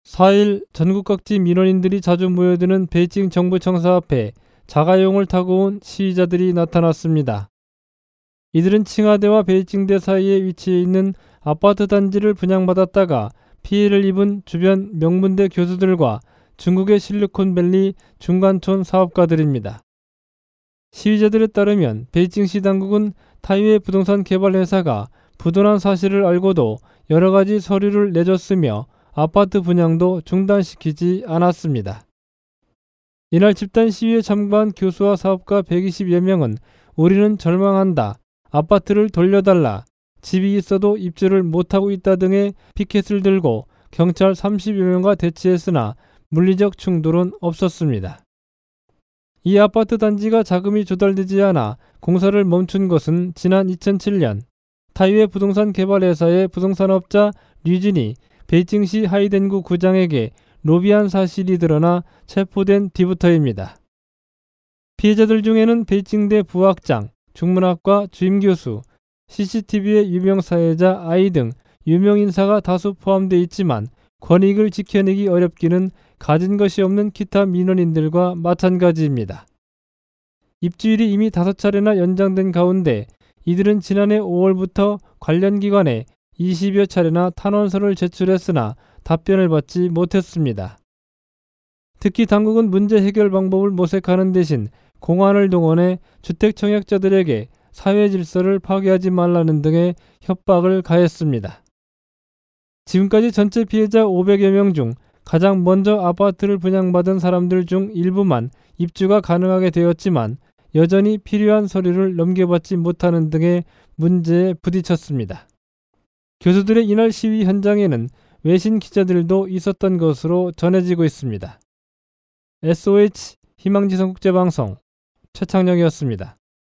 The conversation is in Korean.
4일 전국 각지 민원인들이 자주 모여드는 베이징 정부청사 앞에 자가용을 타고 온 시위자들이 나타났습니다. 이들은 칭하대와 베이징대 사이에 위치해 있는 아파트 단지를 분양받았다가 피해를 입은 주변 명문대 교수들과 중국의 실리콘밸리 중간촌 사업가들입니다. 시위자들에 따르면 베이징시 당국은 타이웨이 부동산 개발 회사가 부도난 사실을 알고도 여러 가지 서류를 내줬으며 아파트 분양도 중단시키지 않았습니다. 이날 집단 시위에 참가한 교수와 사업가 120여 명은 우리는 절망한다, 아파트를 돌려달라, 집이 있어도 입주를 못하고 있다 등의 피켓을 들고 경찰 30여 명과 대치했으나 물리적 충돌은 없었습니다. 이 아파트 단지가 자금이 조달되지 않아 공사를 멈춘 것은 지난 2007년 타이웨이 부동산 개발회사의 부동산업자 류진이 베이징시 하이덴구 구장에게 로비한 사실이 드러나 체포된 뒤부터입니다. 피해자들 중에는 베이징대 부학장, 중문학과 주임교수, CCTV의 유명 사회자 아이 등 유명 인사가 다수 포함되어 있지만 권익을 지켜내기 어렵기는 가진 것이 없는 기타 민원인들과 마찬가지입니다. 입주일이 이미 5차례나 연장된 가운데 이들은 지난해 5월부터 관련 기관에 20여 차례나 탄원서를 제출했으나 답변을 받지 못했습니다. 특히 당국은 문제 해결 방법을 모색하는 대신 공안을 동원해 주택 청약자들에게 사회 질서를 파괴하지 말라는 등의 협박을 가했습니다. 지금까지 전체 피해자 500여 명 중 가장 먼저 아파트를 분양받은 사람들 중 일부만 입주가 가능하게 되었지만 여전히 필요한 서류를 넘겨받지 못하는 등의 문제에 부딪혔습니다. 교수들의 이날 시위 현장에는 외신 기자들도 있었던 것으로 전해지고 있습니다. SOH 희망지성 국제방송 최창영이었습니다.